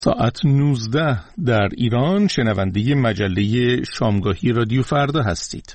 ساعت 19 در ایران. شنونده مجله شامگاهی رادیو فردا هستید.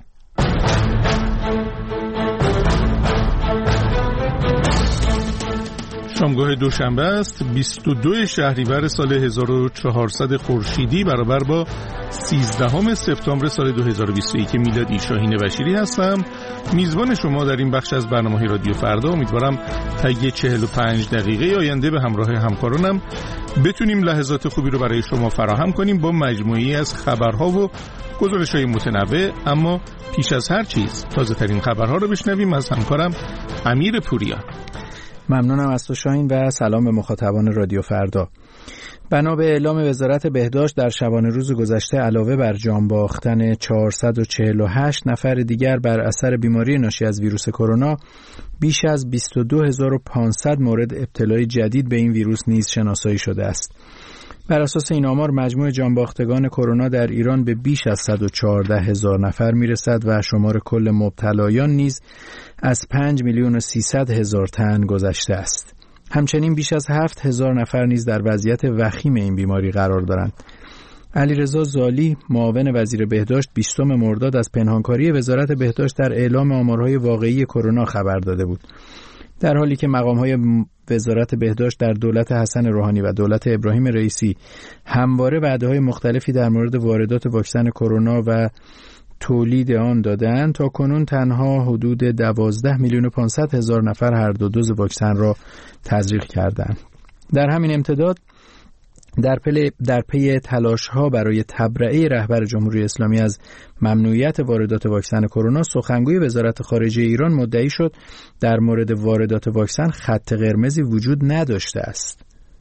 شامگاه دوشنبه است، 22 شهریور سال 1400 خورشیدی برابر با 13 سپتامبر سال 2021 میلادی. شاهین بشیری هستم، میزبان شما در این بخش از برنامه رادیو فردا. امیدوارم طی 45 دقیقه آینده به همراه همکارانم بتونیم لحظات خوبی رو برای شما فراهم کنیم با مجموعی از خبرها و گزارش‌های متنوع. اما پیش از هر چیز تازه ترین خبرها رو بشنویم از همکارم امیر پوریا. ممنونم از تو شاهین و سلام به مخاطبان رادیو فردا. بنا به اعلام وزارت بهداشت در شبانه روز گذشته علاوه بر جان باختن 448 نفر دیگر بر اثر بیماری ناشی از ویروس کرونا، بیش از 22500 مورد ابتلای جدید به این ویروس نیز شناسایی شده است. بر اساس این آمار مجموع جانباختگان کرونا در ایران به بیش از 114,000 نفر میرسد و شمار کل مبتلایان نیز از 5,300,000 تن گذشته است. همچنین بیش از 7,000 نفر نیز در وضعیت وخیم این بیماری قرار دارند. علیرضا زالی، معاون وزیر بهداشت، 20 مرداد از پنهانکاری وزارت بهداشت در اعلام آمارهای واقعی کرونا خبر داده بود. در حالی که مقام‌های وزارت بهداشت در دولت حسن روحانی و دولت ابراهیم رئیسی همواره وعده‌های مختلفی در مورد واردات واکسن کرونا و تولید آن دادند، تا کنون تنها حدود 12,500,000 نفر هر دو دوز واکسن را تزریق کردند. در همین امتداد در پی تلاش‌ها برای تبرئه رهبر جمهوری اسلامی از ممنوعیت واردات واکسن کرونا، سخنگوی وزارت خارجه ایران مدعی شد در مورد واردات واکسن خط قرمزی وجود نداشته است.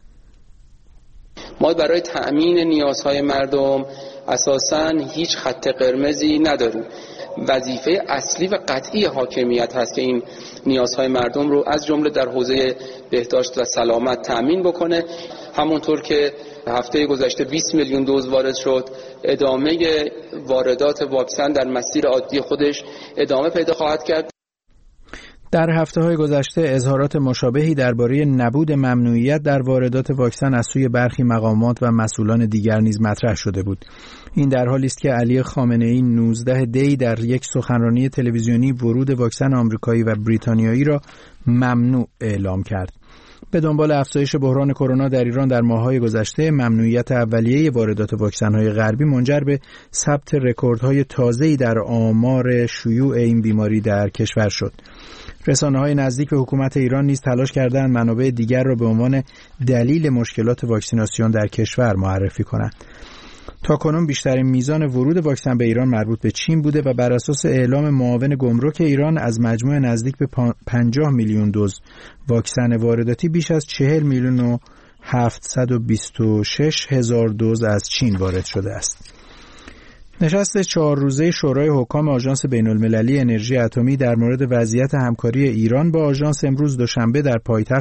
ما برای تأمین نیازهای مردم اساساً هیچ خط قرمزی نداریم. وظیفه اصلی و قطعی حاکمیت هست که این نیازهای مردم رو از جمله در حوزه بهداشت و سلامت تأمین بکنه. همونطور که هفته گذشته 20 میلیون دوز وارد شد، ادامه واردات واکسن در مسیر عادی خودش ادامه پیدا خواهد کرد. در هفته‌های گذشته اظهارات مشابهی درباره نبود ممنوعیت در واردات واکسن از سوی برخی مقامات و مسئولان دیگر نیز مطرح شده بود. این در حالی است که علی خامنه‌ای 19 دی در یک سخنرانی تلویزیونی ورود واکسن آمریکایی و بریتانیایی را ممنوع اعلام کرد. به دنبال افزایش بحران کرونا در ایران در ماه‌های گذشته، ممنوعیت اولیه واردات واکسن‌های غربی منجر به ثبت رکوردهای تازه‌ای در آمار شیوع این بیماری در کشور شد. رسانه‌های نزدیک به حکومت ایران نیز تلاش کردند منابع دیگر را به عنوان دلیل مشکلات واکسیناسیون در کشور معرفی کنند. تاکنون بیشترین میزان ورود واکسن به ایران مربوط به چین بوده و بر اساس اعلام معاون گمرک ایران از مجموع نزدیک به 50 میلیون دوز واکسن وارداتی، بیش از 40,726,000 دوز از چین وارد شده است. نشست 4 روزه شورای حکام آژانس بین‌المللی انرژی اتمی در مورد وضعیت همکاری ایران با آژانس امروز دوشنبه در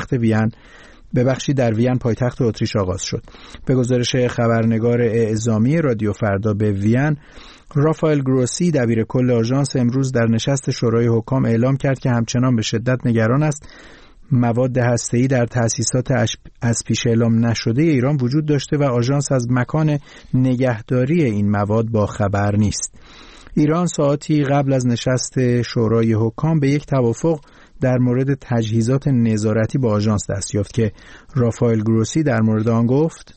وین پایتخت اتریش آغاز شد. به گزارش خبرنگار اعزامی رادیو فردا به وین، رافائل گروسی دبیر کل آژانس امروز در نشست شورای حکام اعلام کرد که همچنان به شدت نگران است مواد هسته‌ای در تأسیسات از پیش اعلام نشده ایران وجود داشته و آژانس از مکان نگهداری این مواد با خبر نیست. ایران ساعتی قبل از نشست شورای حکام به یک توافق در مورد تجهیزات نظارتی با آژانس دست یافت که رافائل گروسی در مورد آن گفت: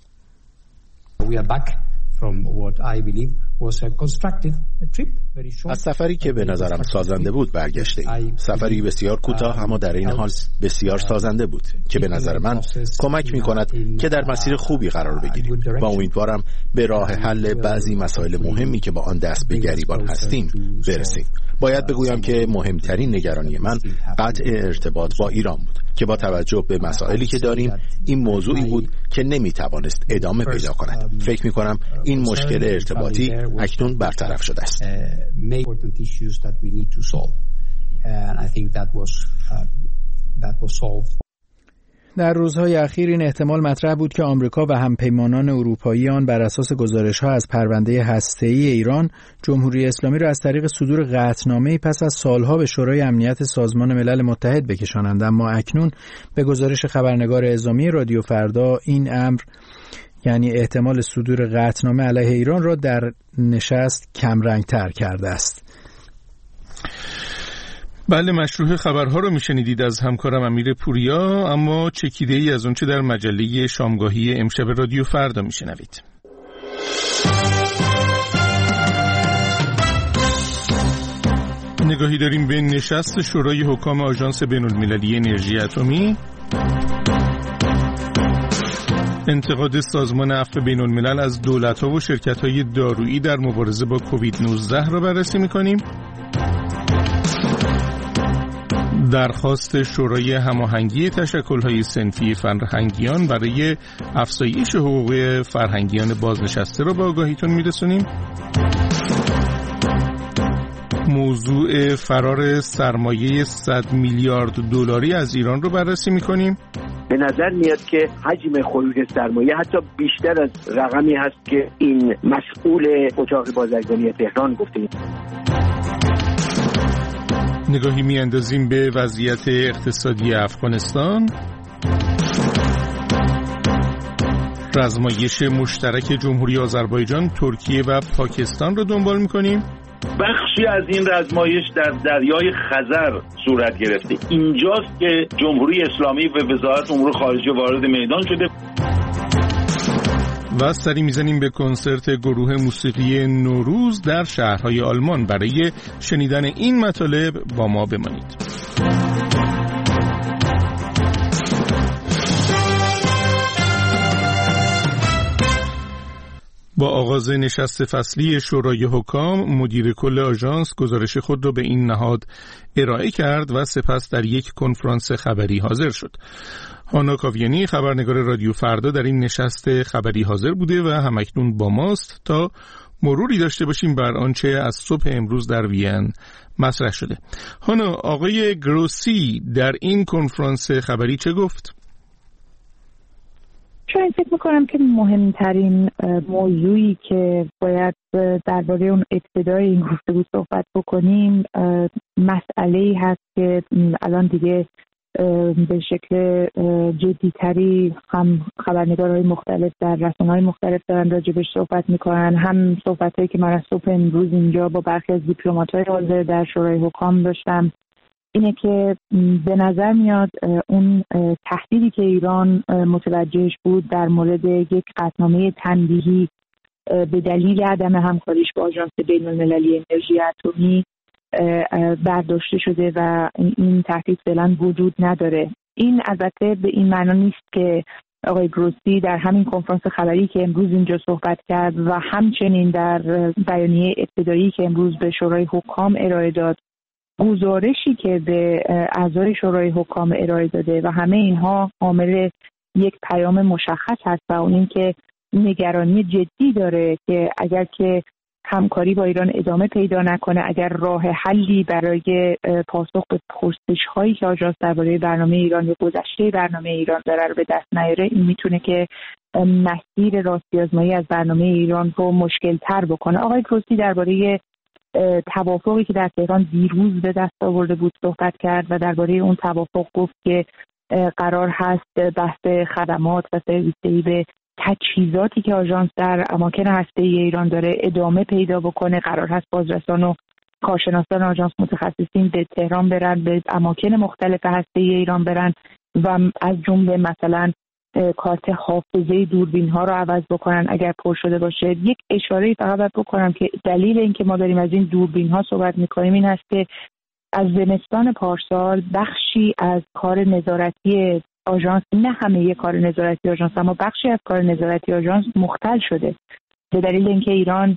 از سفری که به نظرم سازنده بود برگشتیم. سفری بسیار کوتاه اما در این حال بسیار سازنده بود که به نظر من کمک می کند که در مسیر خوبی قرار بگیریم و امیدوارم به راه حل بعضی مسائل مهمی که با آن دست به گریبان هستیم برسیم. باید بگویم که مهمترین نگرانی من قطع ارتباط با ایران بود که با توجه به مسائلی که داریم این موضوعی بود که نمیتوانست ادامه پیدا کند. فکر می کنم این مشکل ارتباطی اکنون برطرف شده است. در روزهای اخیر این احتمال مطرح بود که آمریکا و همپیمانان اروپایی آن بر اساس گزارش‌ها از پرونده هسته‌ای ایران، جمهوری اسلامی را از طریق صدور قطعنامه‌ای پس از سالها به شورای امنیت سازمان ملل متحد بکشانند. اما اکنون به گزارش خبرنگار اعزامی رادیو فردا این امر یعنی احتمال صدور قطعنامه علیه ایران را در نشست کمرنگ‌تر کرده است. بله، مشروع خبرها رو میشنیدید از همکارم امیر پوریا، اما چکیده‌ای از اونچه در مجله شامگاهی امشب رادیو فردا میشنوید. نگاهی داریم به نشست شورای حکام آژانس بین‌المللی انرژی اتمی. انتقاد سازمان عفو بین‌الملل از دولت‌ها و شرکت‌های دارویی در مبارزه با کووید 19 را بررسی می‌کنیم. درخواست شورای هماهنگی تشکل‌های صنفی فرهنگیان برای افزایش حقوق فرهنگیان بازنشسته را به آگاهیتون می‌رسونیم. موضوع فرار سرمایه 100 میلیارد دلاری از ایران رو بررسی می‌کنیم. به نظر میاد که حجم خروج سرمایه حتی بیشتر از رقمی هست که این مسئول اتاق بازرگانی تهران گفته. نگاهی میاندازیم به وضعیت اقتصادی افغانستان. رزمایش مشترک جمهوری آذربایجان، ترکیه و پاکستان رو دنبال می‌کنیم. بخشی از این رزمایش در دریای خزر صورت گرفته. اینجاست که جمهوری اسلامی و وزارت امور خارجه وارد میدان شده. و سری میزنیم به کنسرت گروه موسیقی نوروز در شهرهای آلمان. برای شنیدن این مطالب با ما بمانید. با آغاز نشست فصلی شورای حکام، مدیر کل آژانس گزارش خود را به این نهاد ارائه کرد و سپس در یک کنفرانس خبری حاضر شد. هانا کاویانی، خبرنگار رادیو فردا، در این نشست خبری حاضر بوده و همکنون با ماست تا مروری داشته باشیم بر آنچه از صبح امروز در وین مطرح شده. هانا، آقای گروسی در این کنفرانس خبری چه گفت؟ شاید فکر میکنم که مهمترین موضوعی که باید درباره اون ابتدای این گفتگو صحبت بکنیم مسئله‌ای هست که الان دیگه به شکل جدی‌تری هم خبرنگارهای مختلف در رسانه‌های مختلف دارن راجبش صحبت میکنن، هم صحبتایی که من از صبح امروز اینجا با برخی از دیپلمات‌های حاضر در شورای حکام داشتم، اینه که به نظر میاد اون تهدیدی که ایران متوجهش بود در مورد یک قطعنامه تنبیهی به دلیل عدم همکاریش با آژانس بین‌المللی انرژی اتمی برداشته شده و این تهدید فعلا وجود نداره. این البته به این معنا نیست که آقای گروسی در همین کنفرانس خبری که امروز اینجا صحبت کرد و همچنین در بیانیه ابتدایی که امروز به شورای حکام ارائه داد، گزارشی که به اعضای شورای حکام ارائه داده و همه اینها حامل یک پیام مشخص هست و اون این که نگرانی جدی داره که اگر که همکاری با ایران ادامه پیدا نکنه، اگر راه حلی برای پاسخ به پرسش‌هایی که آژانس درباره برنامه ایران یا گذشته برنامه ایران داره رو به دست نیاره، این میتونه که مسیر راستی‌آزمایی از برنامه ایران رو مشکل‌تر بکنه. آقای گروسی درباره توافقی که در تهران دیروز به دست آورده بود صحبت کرد و درباره اون توافق گفت که قرار هست بحث خدمات و سرویس‌دهی به تجهیزاتی که آژانس در اماکن هسته‌ای ایران داره ادامه پیدا بکنه. قرار هست بازرسان و کارشناسان آژانس متخصصین به تهران برن، به اماکن مختلف هسته‌ای ایران برن و از جمله مثلا کارت حافظه دوربین ها رو عوض بکنن اگر پر شده باشه. یک اشاره فقط باید بکنم که دلیل اینکه ما داریم از این دوربین ها صحبت می‌کنیم این است که از زمستان پارسال بخشی از کار نظارتی آژانس، نه همه کار نظارتی آژانس اما بخشی از کار نظارتی آژانس مختل شده به دلیل اینکه ایران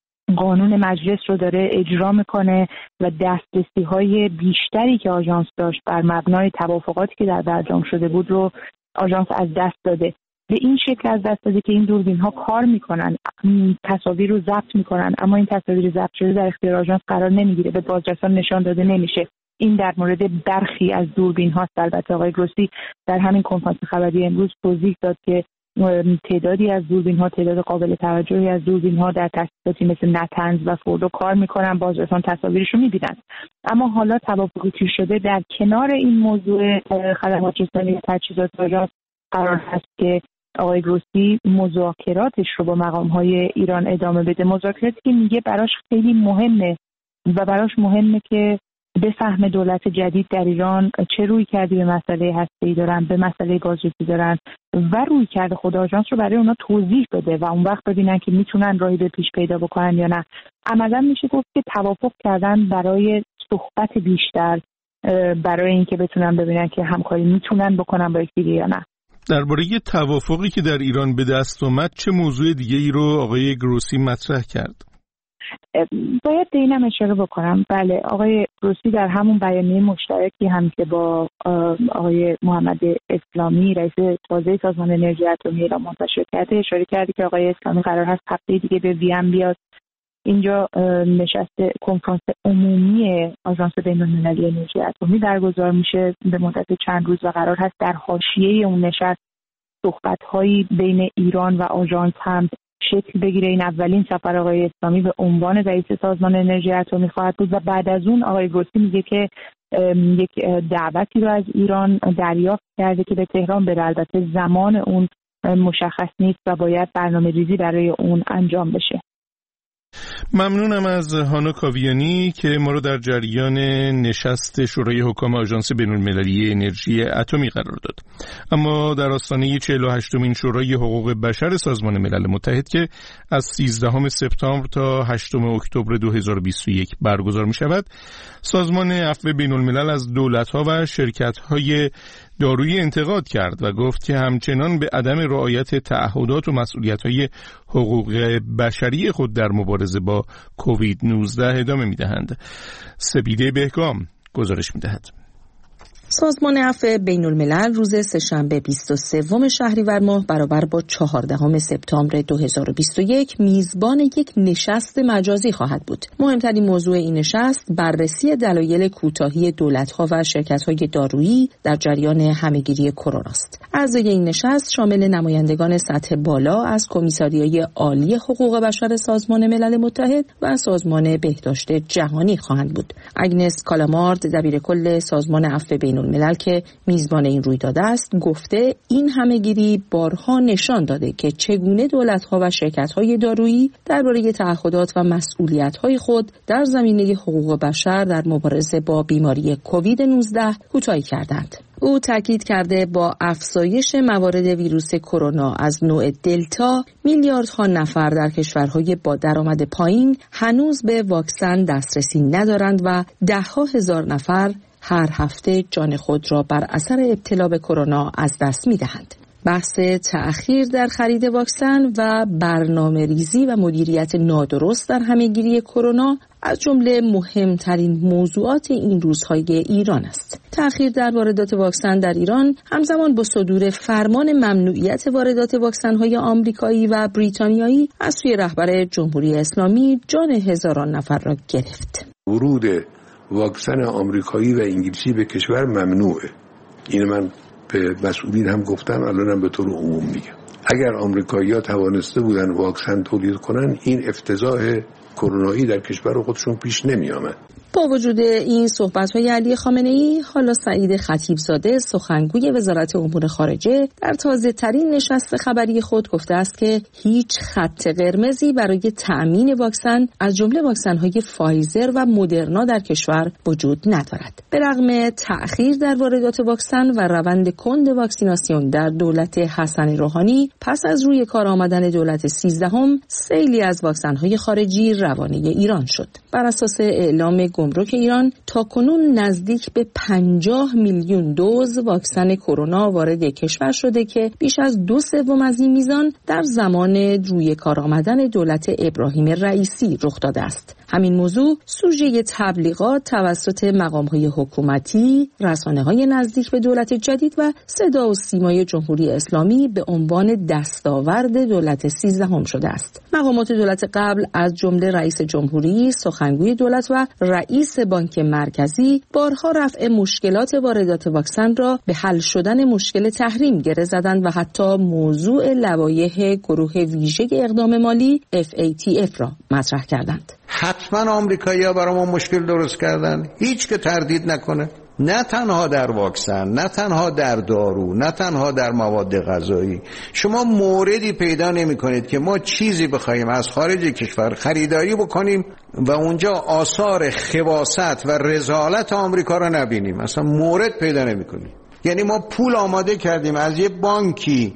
قانون مجلس رو داره اجرا میکنه و دسترسی‌های بیشتری که آژانس داشت بر مبنای توافقاتی که در برجام شده بود رو آژانس از دست داده. به این شکل از دست داده که این دوربین‌ها کار میکنن، تصاویر رو ضبط میکنن، اما این تصاویر ضبط شده در اختیار آژانس قرار نمیگیره، به بازرسان نشان داده نمیشه. این در مورد برخی از دوربین هاست. البته آقای گروسی در همین کنفرانس خبری امروز توضیح داد که تعدادی از دوربین ها، تعداد قابل توجهی از دوربین ها در تاسیساتی مثل نتنز و فوردو کار میکنن، بازرسان تصاویرش رو میبینن. اما حالا توافقی که شده در کنار این موضوع خدمات رسانی تجهیزات آژانس قرار هست که آقای گروسی مذاکراتش رو با مقام‌های ایران ادامه بده، مذاکراتی که میگه براش خیلی مهمه و براش مهمه که بفهم دولت جدید در ایران چه روی کردی به مسئله هسته‌ای دارن، به مسئله گازرسی دارن و روی کرده خود آژانس رو برای اونا توضیح بده و اون وقت ببینن که میتونن راهی به پیش پیدا بکنن یا نه. عملاً میشه گفت که توافق کردن برای صحبت بیشتر، برای اینکه بتونن ببینن که همکاری میتونن بکنن با یکدیگه یا نه. درباره توافقی که در ایران به دست اومد چه موضوع دیگه ای رو آقای گروسی مطرح کرد؟ باید به اینم اشاره بکنم. بله، آقای گروسی در همون بیانیه مشترکی هم که با آقای محمد اسلامی رئیس تازه سازمان انرژی اتمی ایران منتشر کرده اشاره کرده که آقای اسلامی قرار هست هفته دیگه به وین بیاد. اینجا نشست کنفرانس عمومی آژانس بین‌المللی انرژی اتمی برگزار میشه به مدت چند روز و قرار هست در حاشیه اون نشست صحبت‌هایی بین ایران و آژانس هم شکل بگیره. این اولین سفر آقای اسلامی به عنوان رئیس سازمان انرژی اتمی خواهد بود و بعد از اون آقای گروسی میگه که یک دعوتی رو از ایران دریافت کرده که به تهران بره. البته زمان اون مشخص نیست و باید برنامه‌ریزی برای اون انجام بشه. ممنونم از هانا کاویانی که ما رو در جریان نشست شورای حکام آژانس بین‌المللی انرژی اتمی قرار داد. اما در آستانه 48مین شورای حقوق بشر سازمان ملل متحد که از 13 سپتامبر تا 8 اکتبر 2021 برگزار می شود، سازمان عفو بین‌الملل از دولت‌ها و شرکت‌های دارویی انتقاد کرد و گفت که همچنان به عدم رعایت تعهدات و مسئولیت‌های حقوق بشری خود در مبارزه با کووید 19 ادامه می‌دهند. سپیده بهگام گزارش می‌دهد. سازمان عفو بین‌الملل روز سه‌شنبه 23 شهریور ماه برابر با 14 سپتامبر 2021 میزبان یک نشست مجازی خواهد بود. مهمترین موضوع این نشست بررسی دلایل کوتاهی دولت‌ها و شرکت‌های دارویی در جریان همه‌گیری کرونا است. اعضای این نشست شامل نمایندگان سطح بالا از کمیساریای عالی حقوق بشر سازمان ملل متحد و سازمان بهداشت جهانی خواهند بود. اگنس کالامارد دبیرکل سازمان عفو بین‌الملل که میزبان این رویداد است گفته این همه‌گیری بارها نشان داده که چگونه دولت‌ها و شرکت‌های دارویی درباره تعهدات و مسئولیت‌های خود در زمینه حقوق بشر در مبارزه با بیماری کووید 19 کوتاهی کردند. او تاکید کرده با افزایش موارد ویروس کرونا از نوع دلتا میلیاردها نفر در کشورهای با درآمد پایین هنوز به واکسن دسترسی ندارند و ده‌ها هزار نفر هر هفته جان خود را بر اثر ابتلا به کرونا از دست می‌دهند. بحث تأخیر در خرید واکسن و برنامه‌ریزی و مدیریت نادرست در همه‌گیری کرونا از جمله مهمترین موضوعات این روزهای ایران است. تأخیر در واردات واکسن در ایران همزمان با صدور فرمان ممنوعیت واردات واکسن‌های آمریکایی و بریتانیایی از سوی رهبر جمهوری اسلامی جان هزاران نفر را گرفت. ورود واکسن آمریکایی و انگلیسی به کشور ممنوعه. این من به مسئولین هم گفتم، الانم به طور عموم میگم. اگر آمریکایی‌ها توانسته بودن واکسن تولید کنن این افتضاح کرونایی در کشور خودشون پیش نمی آمد. با وجود این صحبت‌های علی خامنه‌ای، حالا سعید خطیبزاده سخنگوی وزارت امور خارجه در تازه‌ترین نشست خبری خود گفته است که هیچ خط قرمزی برای تأمین واکسن از جمله واکسن‌های فایزر و مدرنا در کشور وجود ندارد. به رغم تأخیر در واردات واکسن و روند کند واکسیناسیون در دولت حسن روحانی، پس از روی کار آمدن دولت 13 سیلی از واکسن‌های خارجی روانه ایران شد. بر اساس اعلام گمرک ایران تاکنون نزدیک به 50 میلیون دوز واکسن کرونا وارد کشور شده که بیش از 2/3 از این میزان در زمان روی کار آمدن دولت ابراهیم رئیسی رخ داده است. همین موضوع سوژه تبلیغات توسط مقام‌های حکومتی، رسانه‌های نزدیک به دولت جدید و صدا و سیمای جمهوری اسلامی به عنوان دستاورد دولت 13 شده است. مقامات دولت قبل از جمله رئیس جمهوری، سخنگوی دولت و رئیس بانک مرکزی بارها رفع مشکلات واردات واکسن را به حل شدن مشکل تحریم گره زدند و حتی موضوع لوایح گروه ویژه اقدام مالی FATF را مطرح کردند. حتما آمریکایی‌ها برای ما مشکل درست کردن، هیچ که تردید نکنه. نه تنها در واکسن، نه تنها در دارو، نه تنها در مواد غذایی. شما موردی پیدا نمی کنید که ما چیزی بخوایم از خارج کشور خریداری بکنیم و اونجا آثار خباثت و رذالت آمریکا رو نبینیم. اصلا مورد پیدا نمی کنیم. یعنی ما پول آماده کردیم از یه بانکی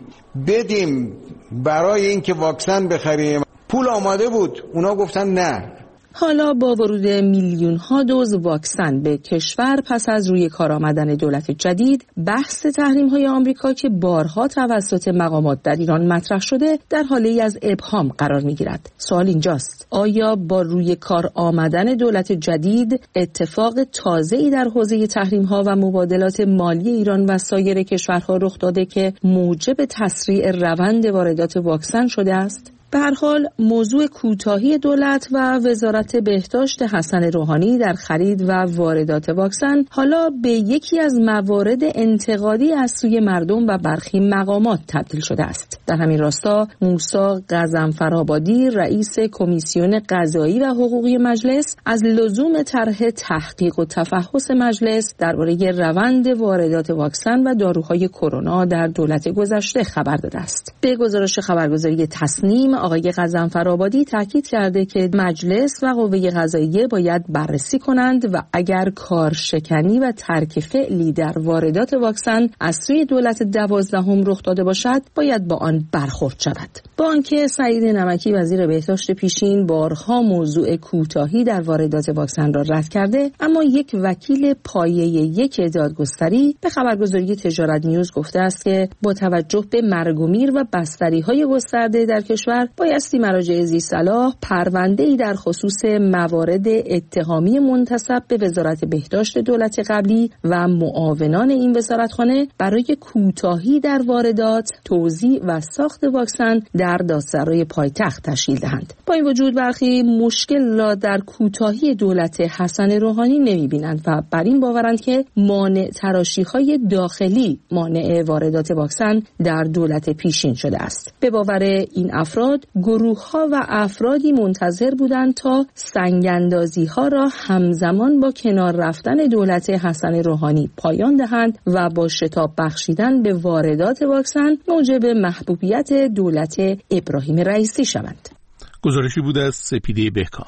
بدیم برای اینکه واکسن بخریم، پول آماده بود، اونا گفتن نه. حالا با ورود میلیون ها دوز واکسن به کشور پس از روی کار آمدن دولت جدید، بحث تحریم های آمریکا که بارها توسط مقامات در ایران مطرح شده در حالی از ابهام قرار می گیرد. سوال اینجاست: آیا با روی کار آمدن دولت جدید اتفاق تازه‌ای در حوزه تحریم ها و مبادلات مالی ایران و سایر کشورها رخ داده که موجب تسریع روند واردات واکسن شده است؟ به هر حال موضوع کوتاهی دولت و وزارت بهداشت حسن روحانی در خرید و واردات واکسن حالا به یکی از موارد انتقادی از سوی مردم و برخی مقامات تبدیل شده است. در همین راستا موسی غضنفرآبادی رئیس کمیسیون قضایی و حقوقی مجلس از لزوم طرح تحقیق و تفحص مجلس درباره روند واردات واکسن و داروهای کرونا در دولت گذشته خبر داده است. به گزارش خبرگزاری تصنیم، آقای غضنفرآبادی تاکید کرده که مجلس و قوه قضاییه باید بررسی کنند و اگر کارشکنی و ترک فعلی در واردات واکسن از سوی دولت 12 رخ داده باشد باید با آن برخورد شود. با آنکه سعید نمکی وزیر بهداشت پیشین بارها موضوع کوتاهی در واردات واکسن را رد کرده، اما یک وکیل پایه یک دادگستری به خبرگزاری تجارت نیوز گفته است که با توجه به مرگ و میر و بستری‌های گسترده در کشور بایستی مراجع ذی صلاح پرونده‌ای در خصوص موارد اتهامی منتسب به وزارت بهداشت دولت قبلی و معاونان این وزارتخانه برای کوتاهی در واردات، توزیع و ساخت واکسن در دادسرای پایتخت تشکیل دهند. با این وجود برخی مشکل را در کوتاهی دولت حسن روحانی نمی‌بینند و بر این باورند که مانع تراشی‌های داخلی مانع واردات واکسن در دولت پیشین شده است. به باور این افراد، گروه‌ها و افرادی منتظر بودند تا سنگ‌اندازی‌ها را همزمان با کنار رفتن دولت حسن روحانی پایان دهند و با شتاب بخشیدن به واردات واکسن موجب محبوبیت دولت ابراهیم رئیسی شوند. گزارشی بود از سپیده بهکام.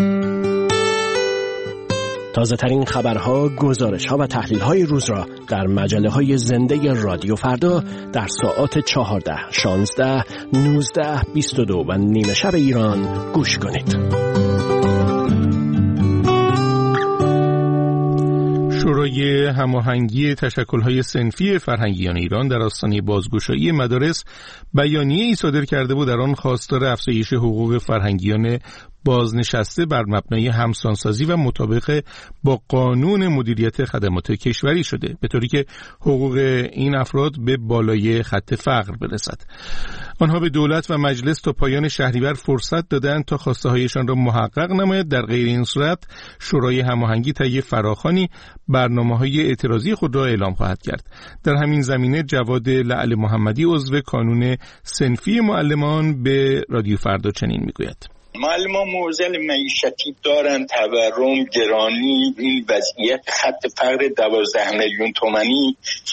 تازه ترین خبرها، گزارش‌ها و تحلیل‌های روز را در مجله‌های زنده رادیو فردا در ساعات 14، 16، 19، 22 و نیمه شب ایران گوش کنید. شورای هماهنگی تشکل‌های صنفی فرهنگیان ایران در آستانه بازگشایی مدارس بیانیه‌ای صادر کرده و در آن خواستار افزایش حقوق فرهنگیان بازنشسته بر مبنای همسانسازی و مطابق با قانون مدیریت خدمات کشوری شده، به طوری که حقوق این افراد به بالای خط فقر برسد. آنها به دولت و مجلس تا پایان شهریور فرصت دادند تا خواسته هایشان را محقق نماید. در غیر این صورت شورای هماهنگی طی فراخوانی برنامه‌های اعتراضی خود را اعلام خواهد کرد. در همین زمینه جواد لعل محمدی عضو کانون صنفی معلمان به رادیو فردا چنین میگوید: معلمان معضل معیشتی دارن، تورم، گرانی، این وضعیت خط فقر 12 میلیون تومانی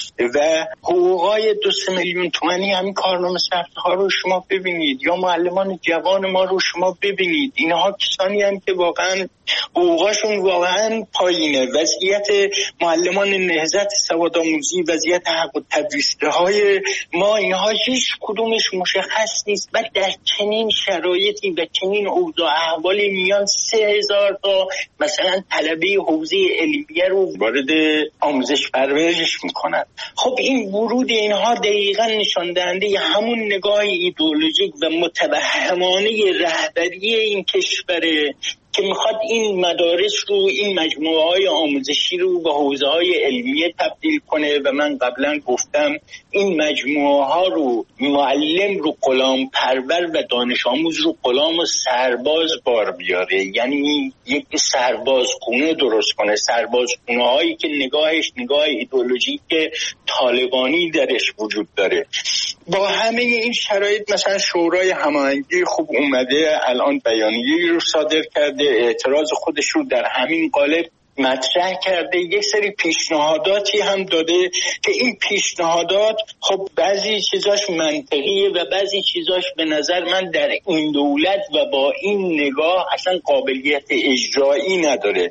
و حقوقای 2 میلیون تومانی. همین کارنامه سخت‌ها رو شما ببینید یا معلمان جوان ما رو شما ببینید. اینها کسانی هم که واقعا حقوقاشون واقعا پایینه. وضعیت معلمان نهضت سوادآموزی، وضعیت حق و تدریس‌های ما، اینها هیچ کدومش مشخص نیست. بعد در چنین شرایطی و چنین اوضاع احوالی میان 3000 تا مثلا طلبه حوزه علمیه رو وارد آموزش پرورش میکنن. خب این ورود اینها دقیقاً نشان دهنده همون نگاه ایدئولوژیک و متوهمانه رهبری این کشوره که میخواد این مدارس رو، این مجموعه‌های آموزشی رو به حوزه‌های علمیه تبدیل کنه و من قبلا گفتم این مجموعه‌ها رو معلم رو غلام پرور و دانش آموز رو غلام و سرباز بار بیاره، یعنی یک سربازخونه درست کنه، سربازخونه‌هایی که نگاهش نگاه ایدئولوژیک طالبانی درش وجود داره. با همه این شرایط مثلا شورای هماهنگی خوب اومده الان بیانیه‌ای رو صادر کرده، اعتراض خودش رو در همین قالب مطرح کرده، یک سری پیشنهاداتی هم داده که این پیشنهادات خب بعضی چیزاش منطقیه و بعضی چیزاش به نظر من در این دولت و با این نگاه اصلا قابلیت اجرایی نداره.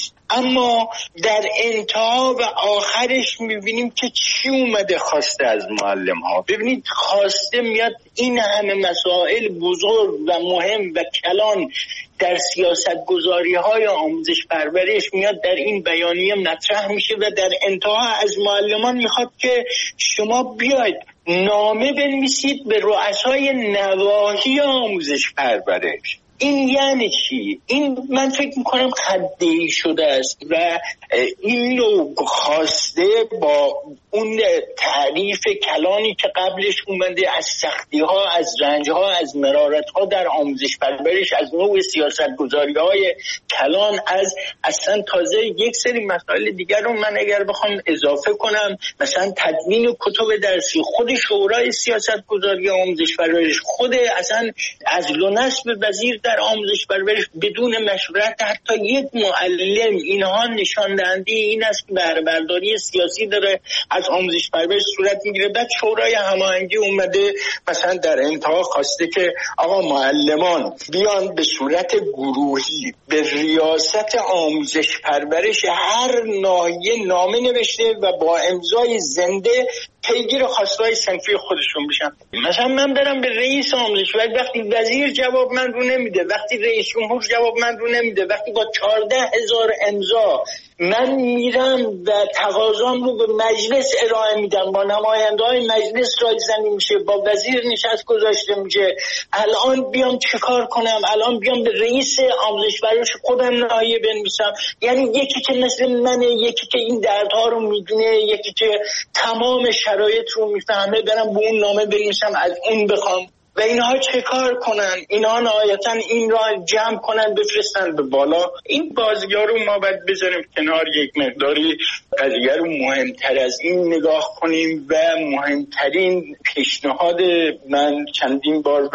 اما در انتها و آخرش میبینیم که چی اومده خواسته از معلم ها. ببینید خواسته میاد این همه مسائل بزرگ و مهم و کلان در سیاست گذاری های آموزش پرورش میاد در این بیانیه مطرح میشه و در انتها از معلمان میخواد که شما بیاید نامه بنویسید به رؤسای نواحی آموزش پرورش. این یعنی چی؟ این من فکر میکنم خدایی شده است و این نوع خواسته با اون تعریف کلانی که قبلش اومده از سختی ها، از رنج ها، از مرارت ها در آموزش پرورش، از نوع سیاست گذاری های کلان، از اصلا تازه یک سری مسائل دیگر رو من اگر بخوام اضافه کنم، مثلا تدوین کتب درسی، خود شورای سیاست گذاری آموزش پرورش، خود اصلا از نصب وزیر در آموزش پرورش بدون مشورت حتی یک معلم، اینها نشان دهنده این است که بهره برداری سیاسی داره از آموزش پرورش صورت میگیره. بعد شورای هماهنگی اومده مثلا در انتها خواسته که آقا معلمان بیان به صورت گروهی به ریاست آموزش پرورش هر ناحیه نامه نوشته و با امضای زنده پیگیر خواستهای صنفی خودشون بشن. مثلا من برم به رئیس آموزش پرورش، وقتی وزیر جواب من رو نمیده، وقتی رئیس جمهور جواب من رو نمیده، وقتی با 14,000 امضا من میرم و تقاضام رو به مجلس ارائه میدم، با نماینده های مجلس رایزنی میشه، با وزیر نشست گذاشته میشه، الان بیام چیکار کنم؟ الان بیام به رئیس آموزش پرورش خودم نامه بنویسم؟ یعنی یکی که مثل منه، یکی که این دردها رو میدونه، یکی که تمام شرایط رو میفهمه، برم به اون نامه بنویسم، از اون بخوام و اینها چه کار کنن؟ اینها نهایتا این را جمع کنن بفرستن به بالا. این بازی‌ها رو ما باید بذاریم کنار، یک مقداری قضیه رو مهمتر از این نگاه کنیم و مهمترین پیشنهاد من چندین بار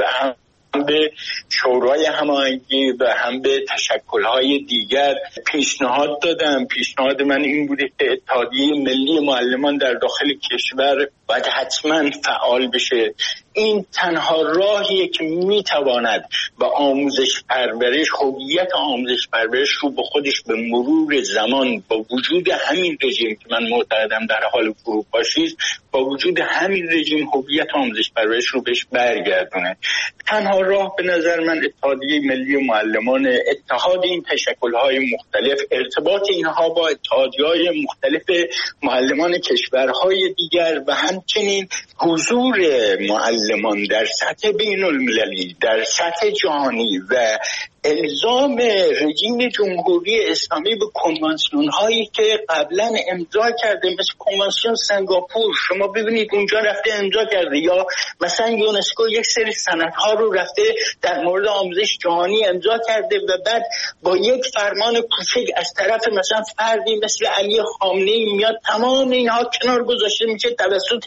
به شورای هماهنگی و هم به تشکل‌های دیگر پیشنهاد دادم. پیشنهاد من این بوده که اتحادیه ملی معلمان در داخل کشور باید حتما فعال بشه. این تنها راهیه که میتواند به آموزش پرورش، هویت آموزش پرورش رو به خودش به مرور زمان با وجود همین رژیم که من معتقدم در حال فروپاشی است، با وجود همین رژیم هویت آموزش پرورش رو بهش برگردونه. تنها راه به نظر من اتحادیه ملی معلمان، اتحاد این تشکل‌های مختلف، ارتباط اینها با اتحادیه‌های مختلف معلمان کشورهای دیگر و همچنین حضور معلمان در سطح بین المللی، در سطح جهانی و الزام رژیم جمهوری اسلامی به کنوانسیون هایی که قبلا امضا کرده، مثل کنوانسیون سنگاپور، شما ببینید اونجا رفته امضا کرده، یا مثلا یونسکو یک سری سندها رو رفته در مورد آموزش جهانی امضا کرده و بعد با یک فرمان کوچک از طرف مثلا فردی مثل علی خامنه‌ای میاد تمام اینها کنار گذاشته میشه توسط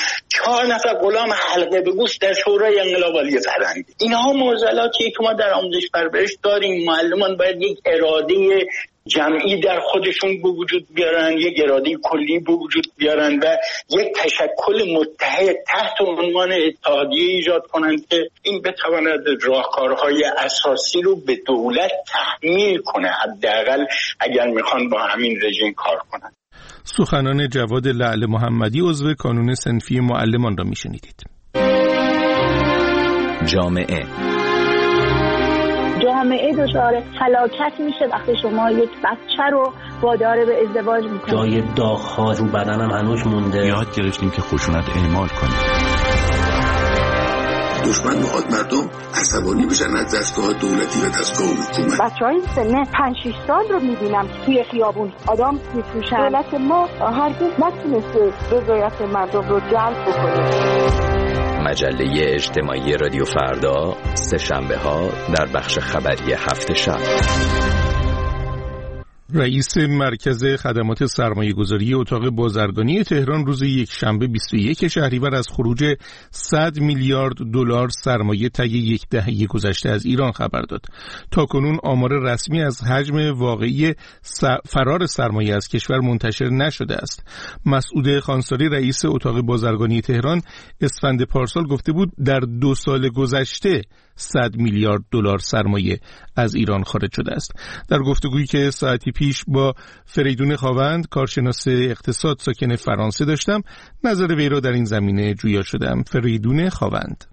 4 نفر غلام حلقه به گوش در شورای انقلاب عالی فرهنگی. اینها معضلاتی که ما در آموزش پرورش داریم. معلمان باید یک اراده جمعی در خودشون به وجود بیارن، یک اراده کلی به وجود بیارن و یک تشکل متحد تحت عنوان اتحادیه ایجاد کنند که این بتواند راهکارهای اساسی رو به دولت تحمیل کنه، حداقل اگر میخوان با همین رژیم کار کنند. سخنان جواد لعل محمدی، عضو کانون صنفی معلمان را میشنیدید. جامعه دچار هلاکت میشه وقتی شما یک بچه رو وادار به ازدواج میکنید. جای داغ‌ها رو بدنم هنوز مونده. یاد گرفتیم که خشونت اعمال کنیم. دشمن میخواد مردم عصبانی بشن از دستگاه دولتی و دستگاه حکومت. بچهای سن 5-6 سال رو میبینم توی خیابون آدم میفروشن. دولت ما هرگز نتونسته رضایت مردم رو جلب بکنه. مجله اجتماعی رادیو فردا، سه شنبه ها در بخش خبری هفت شب. رئیس مرکز خدمات سرمایه‌گذاری اتاق بازرگانی تهران روز یکشنبه 21 شهریور از خروج 100 میلیارد دلار سرمایه طی یک دهه گذشته از ایران خبر داد. تاکنون آمار رسمی از حجم واقعی فرار سرمایه از کشور منتشر نشده است. مسعود خانساری رئیس اتاق بازرگانی تهران اسفند پارسال گفته بود در 2 سال گذشته 100 میلیارد دلار سرمایه از ایران خارج شده است. در گفتگویی که ساعتی پیش با فریدون خاوند کارشناس اقتصاد ساکن فرانسه داشتم، نظر وی را در این زمینه جویا شدم. فریدون خاوند: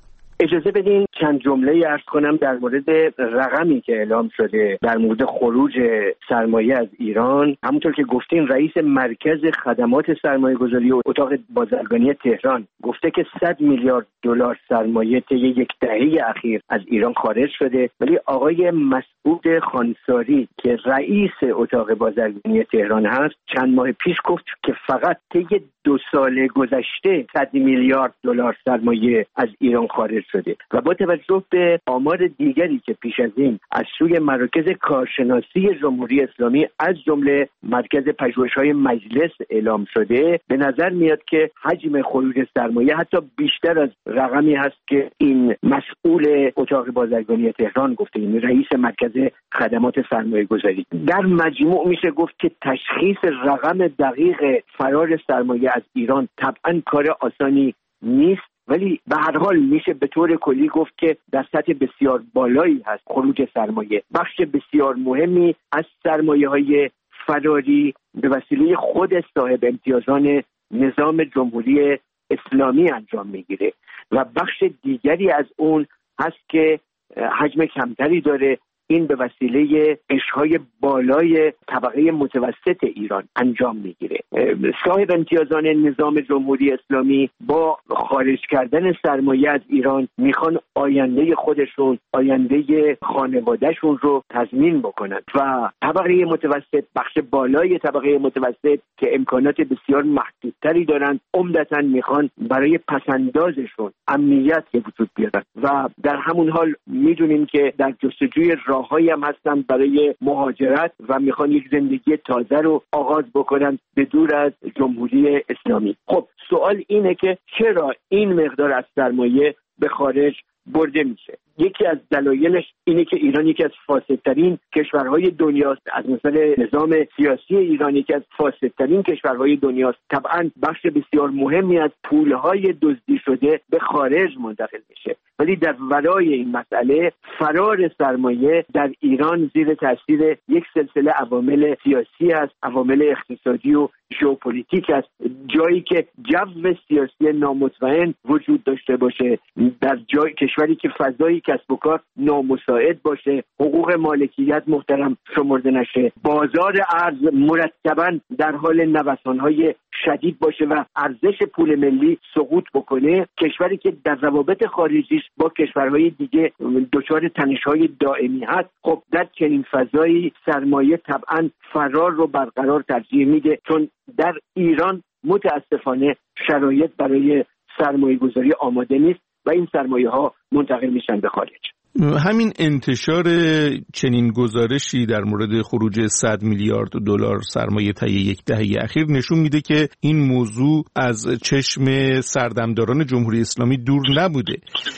اجازه بدین چند جمله عرض کنم در مورد رقمی که اعلام شده در مورد خروج سرمایه از ایران. همونطور که گفتین رئیس مرکز خدمات سرمایه‌گذاری و اتاق بازرگانی تهران گفته که 100 میلیارد دلار سرمایه طی یک دهه اخیر از ایران خارج شده، ولی آقای مسعود خانساری که رئیس اتاق بازرگانی تهران هست چند ماه پیش گفت که فقط طی 2 سال گذشته 100 میلیارد دلار سرمایه از ایران خارج شده. و با توجه به آمار دیگری که پیش از این از سوی مراکز کارشناسی جمهوری اسلامی از جمله مرکز پژوهش‌های مجلس اعلام شده، به نظر میاد که حجم خروج سرمایه حتی بیشتر از رقمی هست که این مسئول اتاق بازرگانی تهران گفته، این رئیس مرکز خدمات سرمایه‌گذاری. در مجموع میشه گفت که تشخیص رقم دقیق فرار سرمایه از ایران طبعاً کار آسانی نیست، ولی به هر حال میشه به طور کلی گفت که در سطح بسیار بالایی هست خروج سرمایه. بخش بسیار مهمی از سرمایه‌های فراری به وسیله خود صاحب امتیازان نظام جمهوری اسلامی انجام میگیره و بخش دیگری از اون هست که حجم کمتری داره، این به وسیله قشرهای بالای طبقه متوسط ایران انجام میگیره. صاحب امتیازان نظام جمهوری اسلامی با خارج کردن سرمایه از ایران میخوان آینده خودشون، آینده خانوادهشون رو تضمین بکنن و طبقه متوسط، بخش بالای طبقه متوسط که امکانات بسیار محدودتری دارن، عمدتاً میخوان برای پسندازشون امنیت وجود بیارن و در همون حال میدونیم که در جستجوی راههایی هم هستن برای مهاجرت و میخوان یک زندگی تازه رو آغاز بکنن به دور از جمهوری اسلامی. خب سوال اینه که چرا این مقدار از سرمایه به خارج برده میشه؟ یکی از دلایلش اینه که ایران یکی از فاسدترین کشورهای دنیاست. از نظر نظام سیاسی ایران یکی از فاسدترین کشورهای دنیاست. طبعا بخش بسیار مهمی از پولهای دزدی شده به خارج منتقل میشه، ولی در ورای این مسئله فرار سرمایه در ایران زیر تاثیر یک سلسله عوامل سیاسی است، عوامل اقتصادی و ژئوپلیتیک است. جایی که جو سیاسی نامطمئن وجود داشته باشه، در جای کشوری که فضای کسب و کار نامساعد باشه، حقوق مالکیت محترم شمرده نشه، بازار ارز مرتباً در حال نوسان‌های شدید باشه و ارزش پول ملی سقوط بکنه، کشوری که در روابط خارجیش با کشورهای دیگه دچار تنش‌های دائمی هست، خب در چنین فضایی سرمایه طبعاً فرار رو برقرار ترجیح میده، چون در ایران متاسفانه شرایط برای سرمایه‌گذاری آماده نیست و این سرمایه‌ها منتقل میشن به خارج. همین انتشار چنین گزارشی در مورد خروج 100 میلیارد دلار سرمایه طی یک دهه اخیر نشون میده که این موضوع از چشم سردمداران جمهوری اسلامی دور نبوده.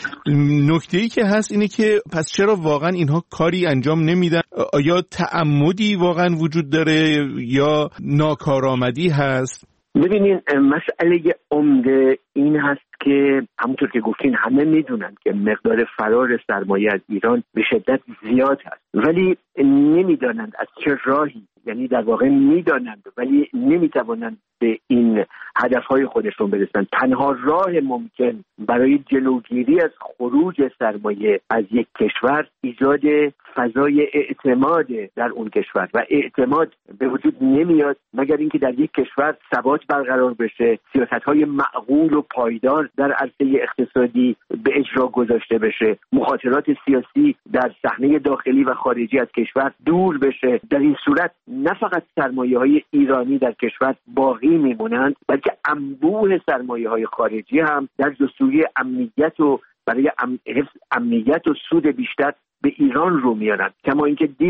نکته‌ای که هست اینه که پس چرا واقعا اینها کاری انجام نمیدن؟ آیا تعمدی واقعا وجود داره یا ناکارآمدی هست؟ ببینین مسئله عمده این هست که همونطور که گفتین همه میدونن که مقدار فرار سرمایه از ایران به شدت زیاد هست، ولی نمیدانند از چه راهی، یعنی در واقع میدانند ولی نمیتوانند به این هدفهای خودشون برسن. تنها راه ممکن برای جلوگیری از خروج سرمایه از یک کشور ایجاد فضای اعتماد در اون کشور و اعتماد به وجود نمیاد مگر اینکه در یک کشور ثبات برقرار بشه، سیاست‌های معقول و پایدار در عرصه اقتصادی به اجرا گذاشته بشه، مخاطرات سیاسی در صحنه داخلی و خارجی از کشور دور بشه. در این صورت نه فقط سرمایه‌های ایرانی در کشور باقی میمونند، بلکه انبوه سرمایه‌های خارجی هم در جستجوی امنیت و برای حفظ امنیت و سود بیشتر به ایران رو میارن. کما اینکه دیدیم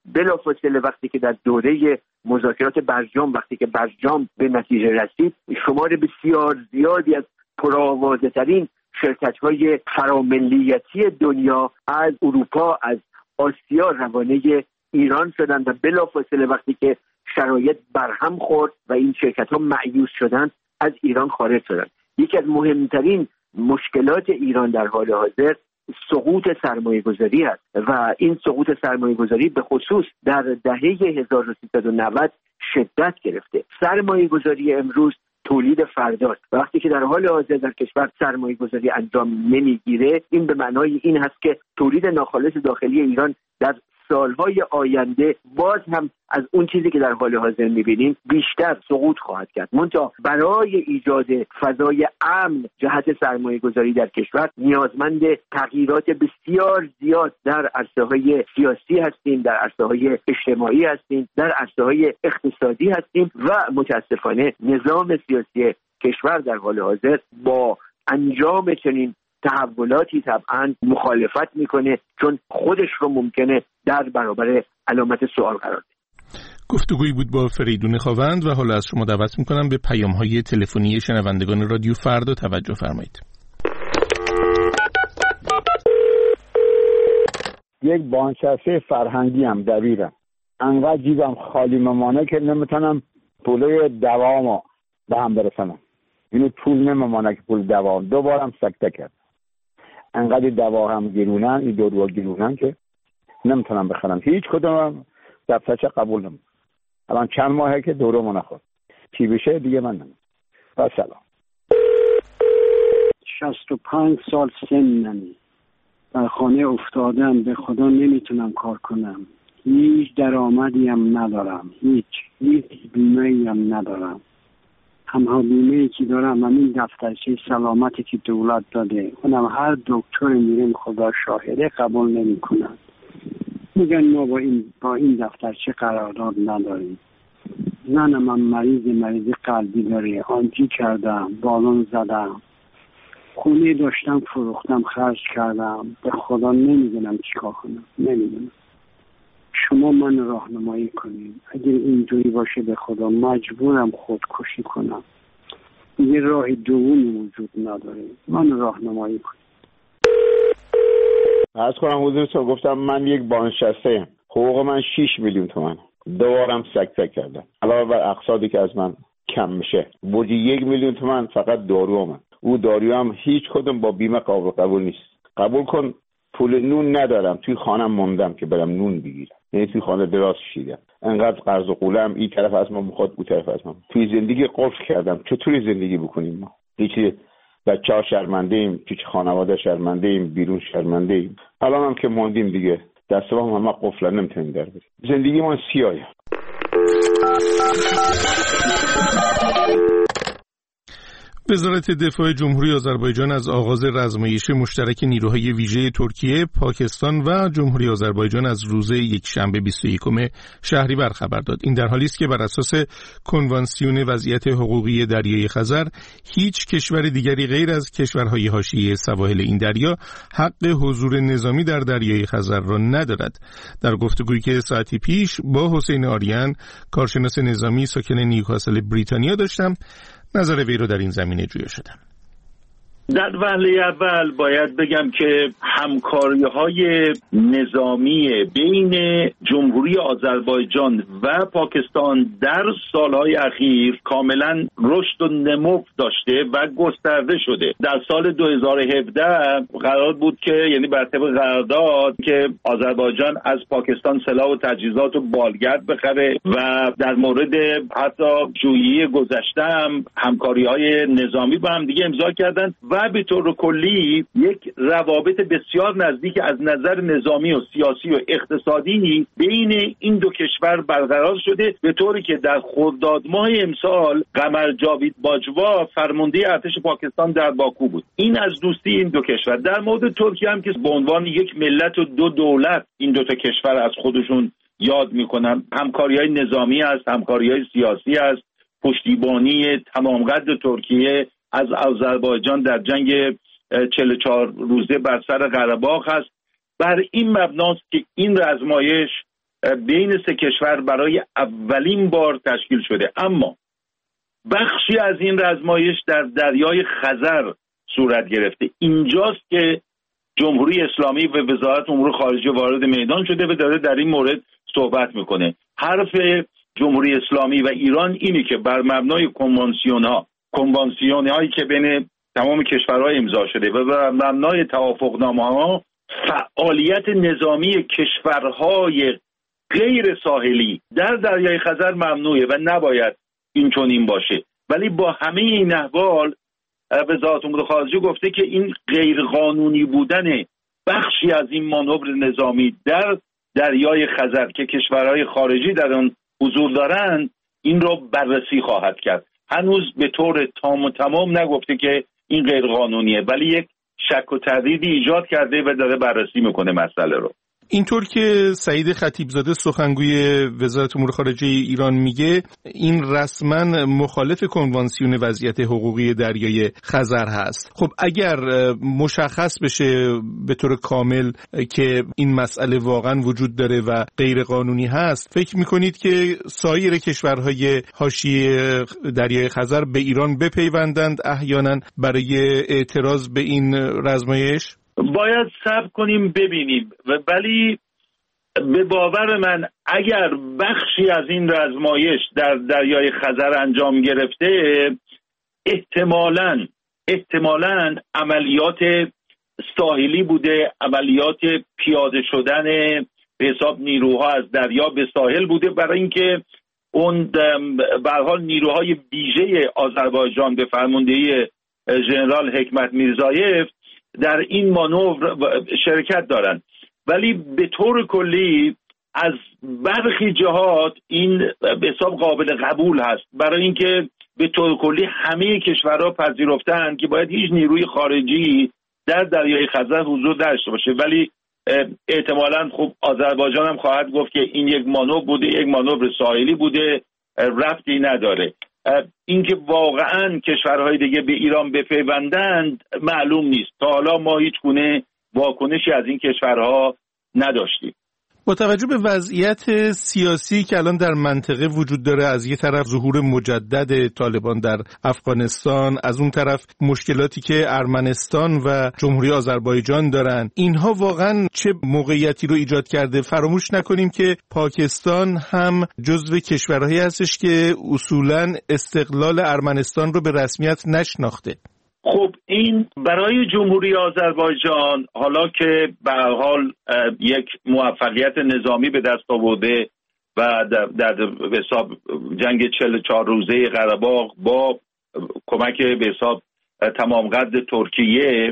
بلافاصله وقتی که در دوره مذاکرات برجام، وقتی که برجام به نتیجه رسید، شمار بسیار زیادی از پرآوازه ترین شرکت‌های فراملیتی دنیا از اروپا، از آسیا روانه ایران شدند و بلافاصله وقتی که شرایط برهم خورد و این شرکت‌ها مأیوس شدند، از ایران خارج شدند. یکی از مهمترین مشکلات ایران در حال حاضر سقوط سرمایه‌گذاری است و این سقوط سرمایه‌گذاری به خصوص در دهه 1390 شدت گرفته. سرمایه‌گذاری امروز تولید فرداست. وقتی که در حال حاضر در کشور سرمایه‌گذاری انجام نمیگیره، این به معنای این هست که تولید ناخالص داخلی ایران در سالهای آینده باز هم از اون چیزی که در حال حاضر می‌بینیم بیشتر سقوط خواهد کرد. منتها برای ایجاد فضای امن جهت سرمایه‌گذاری در کشور نیازمند تغییرات بسیار زیاد در عرصه‌های سیاسی هستیم، در عرصه‌های اجتماعی هستیم، در عرصه‌های اقتصادی هستیم و متأسفانه نظام سیاسی کشور در حال حاضر با انجام چنین تحولاتی طبعا مخالفت میکنه، چون خودش رو ممکنه در برابر علامت سوال قرار بده. گفتگویی بود با فریدون خاوند و حالا از شما دعوت میکنم به پیام‌های تلفنی شنوندگان رادیو فردا توجه فرمایید. یک بانشسته فرهنگی هم دبیرم، انقدر جیبم خالی ممانه که نمیتونم پوله دوامو به هم برسنم. اینو پول نممانه که پول دوام دوبارم سکته کرد. انقدر دوا هم گرونن، این دورو گرونن که نمیتونم بخرم. هیچ کدوم دفترچه قبول نمیکنم. الان چند ماهه که دورو نخورد. چی بشه دیگه من نمیدونم. با سلام. 65 سال سنم، در خانه افتادم، به خدا نمیتونم کار کنم. هیچ درآمدی هم ندارم، هیچ بیمه‌ای هم ندارم. همه بیمه‌ای که دارم همین دفترچه سلامتی که دولت داده، اونم هر دکتر میریم خدا شاهده قبول نمیکنن. میگن ما با این دفترچه قرارداد نداریم. زنم من مریض قلبی داره، آنتی کردم، بالون زدم، خونه داشتم فروختم، خرج کردم. به خدا نمیدونم چیکار کنم، نمیدونم. شما من راهنمایی کنید. اگر اینجوری باشه به خدا مجبورم خودکشی کنم. یه راه دومی وجود نداره. من راهنمایی کنید. عرض کنم حضورتون، گفتم من یک بانشسته، حقوق من 6 میلیون تومان، دوبارم سکته کردم. علاوه بر اقساطی که از من کم میشه، بودی 1 میلیون تومان فقط دارو من. او دارو هم هیچ کدوم با بیمه قبول نیست. قبول کن پول نون ندارم، توی خانم موندم که برم نون بگیرم. یعنی توی خانه دراز کشیدم. انقدر قرض و قولم، این طرف از ما میخواد اون طرف از ما. توی زندگی قفل کردم. چطوری زندگی بکنیم ما؟ هیچ بچه‌ها شرمنده ایم، توی خانواده شرمنده ایم، بیرون شرمنده ایم. الان هم که موندیم دیگه دست و همه قفل نمیتونیم در بریم. زندگی ما سیاهه. وزارت دفاع جمهوری آذربایجان از آغاز رزمایش مشترک نیروهای ویژه ترکیه، پاکستان و جمهوری آذربایجان از روز یکشنبه 21 شهریور خبر داد. این در حالی است که بر اساس کنوانسیون وضعیت حقوقی دریای خزر، هیچ کشور دیگری غیر از کشورهای حاشیه سواحل این دریا حق حضور نظامی در دریای خزر را ندارد. در گفتگویی که ساعتی پیش با حسین آریان، کارشناس نظامی ساکن نیوکاسل بریتانیا داشتم، نظر وی رو در این زمینه جویا شدم. در وهله اول باید بگم که همکاری‌های نظامی بین جمهوری آذربایجان و پاکستان در سالهای اخیر کاملا رشد و نمو داشته و گسترده شده. در سال 2017 قرار بود که یعنی بر طبق قرارداد که آذربایجان از پاکستان سلاح و تجهیزات و بالگرد بخره و در مورد حتی جویی گذشته هم همکاری‌های نظامی با هم دیگه امضا کردند و به طور کلی یک روابط بسیار نزدیک از نظر نظامی و سیاسی و اقتصادی بین این دو کشور برقرار شده، به طوری که در خرداد ماه امسال قمر جاوید باجوا فرمانده ارتش پاکستان در باکو بود. این از دوستی این دو کشور. در مورد ترکیه هم که به عنوان یک ملت و دو دولت این دو تا کشور از خودشون یاد میکنن، همکاری‌های نظامی است، همکاری‌های سیاسی است، پشتیبانی تمام قد ترکیه از آذربایجان در جنگ 44 روزه بر سر قره باغ است. بر این مبناست که این رزمایش بین سه کشور برای اولین بار تشکیل شده. اما بخشی از این رزمایش در دریای خزر صورت گرفته. اینجاست که جمهوری اسلامی و وزارت امور خارجه وارد میدان شده و داره در این مورد صحبت میکنه. حرف جمهوری اسلامی و ایران اینه که بر مبنای کنوانسیون‌هایی که بین تمام کشورها امضا شده و بر مبنای توافقنامه‌ها، فعالیت نظامی کشورهای غیر ساحلی در دریای خزر ممنوعه و نباید این چنین باشه. ولی با همه این احوال وزارت امور خارجه گفته که این غیرقانونی بودن بخشی از این مانور نظامی در دریای خزر که کشورهای خارجی در آن حضور دارند این را بررسی خواهد کرد. هنوز به طور تام و تمام نگفته که این غیرقانونیه، ولی یک شک و تردیدی ایجاد کرده و داره بررسی میکنه مسئله رو. اینطور که سعید خطیبزاده سخنگوی وزارت امور خارجه ایران میگه، این رسما مخالف کنوانسیون وضعیت حقوقی دریای خزر هست. خب اگر مشخص بشه به طور کامل که این مسئله واقعا وجود داره و غیر قانونی هست، فکر میکنید که سایر کشورهای حاشیه دریای خزر به ایران بپیوندند احیانا برای اعتراض به این رزمایش؟ باید صبر کنیم ببینیم، ولی به باور من اگر بخشی از این رزمایش در دریای خزر انجام گرفته، احتمالاً عملیات ساحلی بوده، عملیات پیاده شدن به حساب نیروها از دریا به ساحل بوده، برای اینکه اون به هر حال نیروهای ویژه آذربایجان به فرماندهی ژنرال حکمت میرزایف در این مانور شرکت دارند. ولی به طور کلی از برخی جهات این به حساب قابل قبول هست، برای اینکه به طور کلی همه کشورها پذیرفتند که باید هیچ نیروی خارجی در دریای خزر حضور داشته باشه. ولی احتمالاً خب آذربایجان هم خواهد گفت که این یک مانور بوده، یک مانور ساحلی بوده، ربطی نداره. اینکه واقعاً کشورهای دیگه به ایران بپیوندند معلوم نیست. تا حالا ما هیچ گونه واکنشی از این کشورها نداشتیم. با توجه به وضعیت سیاسی که الان در منطقه وجود داره، از یک طرف ظهور مجدد طالبان در افغانستان، از اون طرف مشکلاتی که ارمنستان و جمهوری آذربایجان دارن، اینها واقعا چه موقعیتی رو ایجاد کرده؟ فراموش نکنیم که پاکستان هم جزو کشورهایی هستش که اصولاً استقلال ارمنستان رو به رسمیت نشناخته. خب این برای جمهوری آذربایجان، حالا که به هر حال یک موفقیت نظامی به دست آورده و در حساب جنگ 44 روزه قره‌باغ با کمک به حساب تمام قد ترکیه،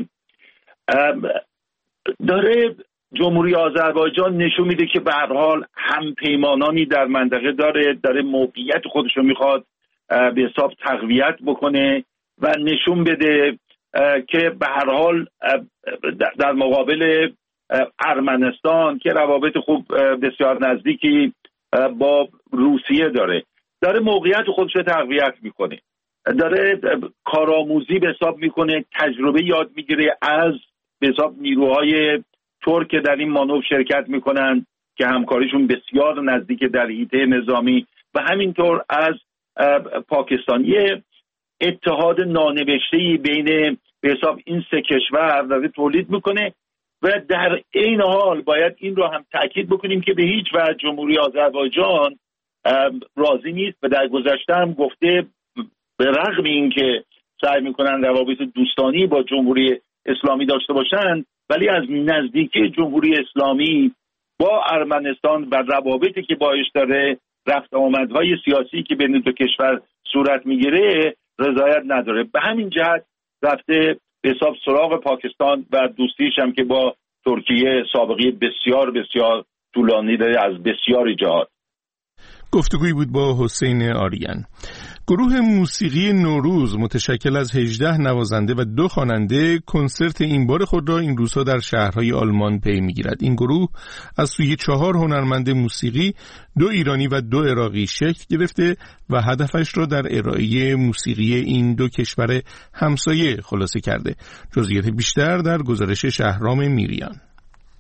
داره جمهوری آذربایجان نشون میده که به هر حال همپیمانانی در منطقه داره موقعیت خودش رو میخواد به حساب تقویت بکنه و نشون بده که به هر حال در مقابل ارمنستان که روابط خوب بسیار نزدیکی با روسیه داره موقعیت خودش رو تقویت میکنه، داره کارآموزی به حساب میکنه، تجربه یاد میگیره از به حساب نیروهای ترک که در این مانور شرکت میکنن که همکاریشون بسیار نزدیک در حیطه نظامی، و همینطور از پاکستانی. اتحاد نانوشته‌ای بین به حساب این سه کشور داره تولید میکنه و در این حال باید این رو هم تاکید بکنیم که به هیچ وجه جمهوری آذربایجان راضی نیست و در گذشته هم گفته به رغم این که سعی میکنن روابط دوستانی با جمهوری اسلامی داشته باشن، ولی از نزدیکی جمهوری اسلامی با ارمنستان و روابطی که باش داره، رفت آمدهای سیاسی که بین دو کشور صورت میگیره، رضایت نداره. به همین جهت رفته به حساب سراغ پاکستان و دوستیش هم که با ترکیه سابقه بسیار بسیار طولانی داره از بسیاری جهات. گفتگویی بود با حسین آریان. گروه موسیقی نوروز متشکل از 18 نوازنده و 2 خواننده کنسرت این بار خود را این روزها در شهرهای آلمان پی می‌گیرد. این گروه از سوی 4 هنرمند موسیقی، 2 ایرانی و 2 عراقی شکل گرفته و هدفش را در ارائه موسیقی این 2 کشور همسایه خلاصه کرده. جزئیات بیشتر در گزارش شهرام میریان.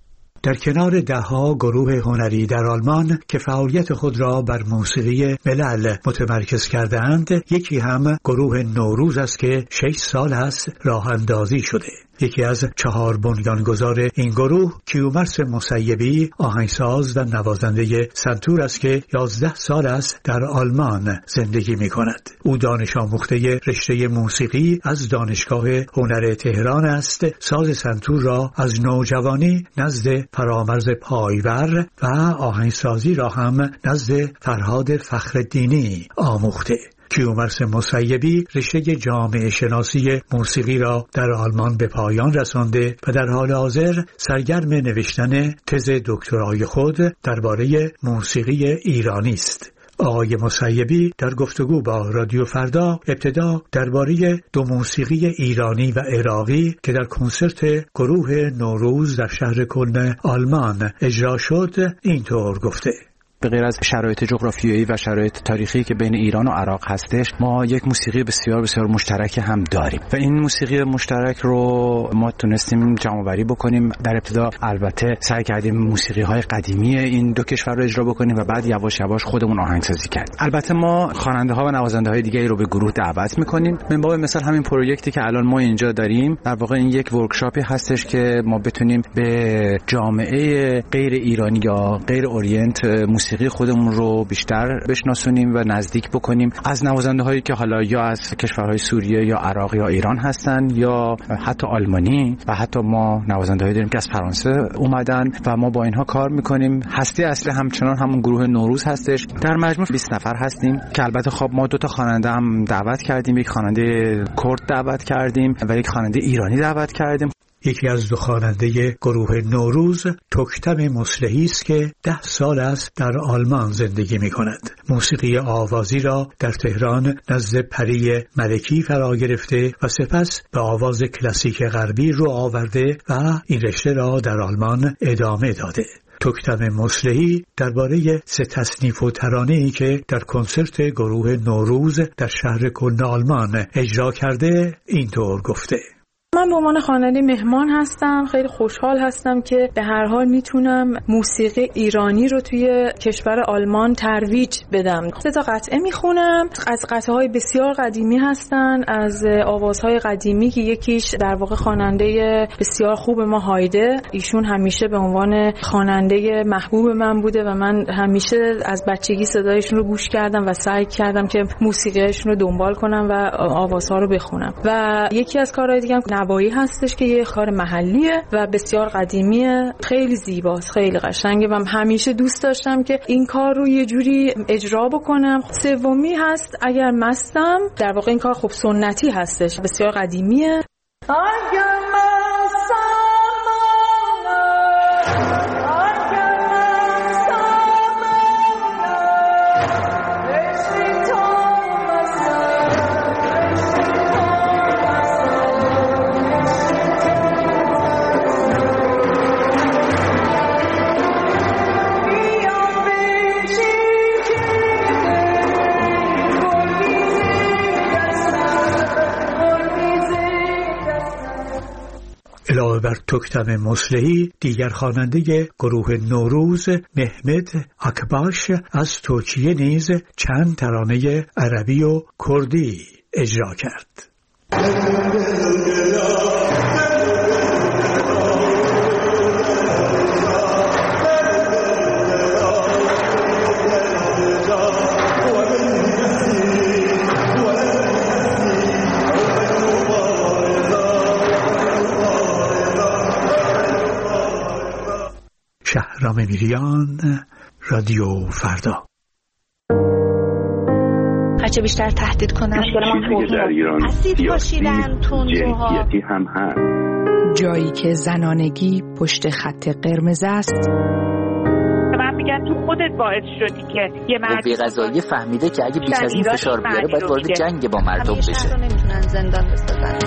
در کنار دهها گروه هنری در آلمان که فعالیت خود را بر موسیقی ملل متمرکز کردند، یکی هم گروه نوروز است که 6 سال است راه اندازی شده. یکی از 4 بنیانگذار این گروه کیومرث مسیبی آهنگساز و نوازنده سنتور است که 11 سال است در آلمان زندگی می کند. او دانش آموخته رشته موسیقی از دانشگاه هنر تهران است. ساز سنتور را از نوجوانی نزد فرامرز پایور و آهنگسازی را هم نزد فرهاد فخرالدینی آموخته. کیومرث مسیبی رشته جامعه شناسی موسیقی را در آلمان به پایان رسانده و در حال حاضر سرگرم نوشتن تز دکترای خود درباره موسیقی ایرانی است. آقای مسیبی در گفتگو با رادیو فردا ابتدا درباره 2 موسیقی ایرانی و عراقی که در کنسرت گروه نوروز در شهر کلن آلمان اجرا شد اینطور گفته: به غیر از شرایط جغرافیایی و شرایط تاریخی که بین ایران و عراق هستش، ما یک موسیقی بسیار بسیار مشترک هم داریم و این موسیقی مشترک رو ما تونستیم جمع‌آوری بکنیم. در ابتدا البته سعی کردیم موسیقی‌های قدیمی این 2 کشور رو اجرا بکنیم و بعد یواش یواش خودمون آهنگسازی کردیم. البته ما خواننده‌ها و نوازنده‌های دیگری رو به گروه دعوت می‌کنیم. من باب مثال همین پروژکتی که الان ما اینجا داریم در واقع این یک ورکشاپی هستش که ما بتونیم به جامعه غیر ایرانی یا غیر اورینت موسیقی خودمون رو بیشتر بشناسونیم و نزدیک بکنیم از نوازنده‌هایی که حالا یا از کشورهای سوریه یا عراق یا ایران هستن یا حتی آلمانی و حتی ما نوازنده‌هایی داریم که از فرانسه اومدن و ما با اینها کار می‌کنیم. هسته اصلی همچنان همون گروه نوروز هستش. در مجموع 20 نفر هستیم که البته خب ما 2 تا خواننده هم دعوت کردیم، یک خواننده کرد دعوت کردیم و یک خواننده ایرانی دعوت کردیم. یکی از 2 خواننده گروه نوروز تکتم مصلحی است که 10 سال است در آلمان زندگی می کند. موسیقی آوازی را در تهران نزد پری ملکی فرا گرفته و سپس به آواز کلاسیک غربی رو آورده و این رشته را در آلمان ادامه داده. تکتم مصلحی درباره 3 تصنیف و ترانه‌ای که در کنسرت گروه نوروز در شهر کلن آلمان اجرا کرده اینطور گفته: من به عنوان خواننده مهمان هستم. خیلی خوشحال هستم که به هر حال میتونم موسیقی ایرانی رو توی کشور آلمان ترویج بدم. 3 تا قطعه میخونم از قطعه‌های بسیار قدیمی هستن، از آوازهای قدیمی که یکیش در واقع خواننده بسیار خوب ما هایده، ایشون همیشه به عنوان خواننده محبوب من بوده و من همیشه از بچگی صدایشون رو گوش کردم و سعی کردم که موسیقیشون رو دنبال کنم و آوازها رو بخونم. و یکی از کارهای دیگه نوایی هستش که یه کار محلیه و بسیار قدیمیه، خیلی زیباست، خیلی قشنگه و همیشه دوست داشتم که این کار رو یه جوری اجرا بکنم. 3می هست اگر مستم، در واقع این کار خب سنتی هستش، بسیار قدیمیه. علاوه بر تکتم مصلحی، دیگر خواننده گروه نوروز مهمد اکباش از ترکیه نیز چند ترانه عربی و کردی اجرا کرد. شهرام میریان، رادیو فردا. هرچه بیشتر تهدید کنن چیزی که در ایران سیاسی جنسیتی هم هست. جایی که زنانگی پشت خط قرمز است. من میگم تو خودت باعث شدی که یه مرد قضایی فهمیده که اگه بیش از این فشار بیاره باید وارد جنگ با مردم بشه. نمیتونن زندان بسازن.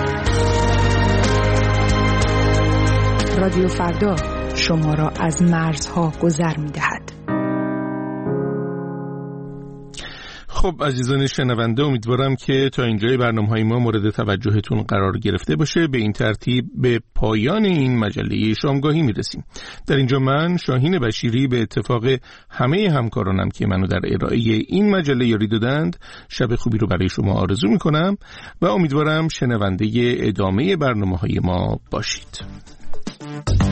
رادیو فردا شما را از مرزها گذر می‌دهد. خب عزیزان شنونده، امیدوارم که تا اینجای برنامه‌های ما مورد توجهتون قرار گرفته باشه. به این ترتیب به پایان این مجله شامگاهی میرسیم. در اینجا من شاهین بشیری به اتفاق همه همکارانم که منو در ارائه این مجله یاری دادند شب خوبی رو برای شما آرزو میکنم و امیدوارم شنونده ادامه برنامه‌های ما باشید.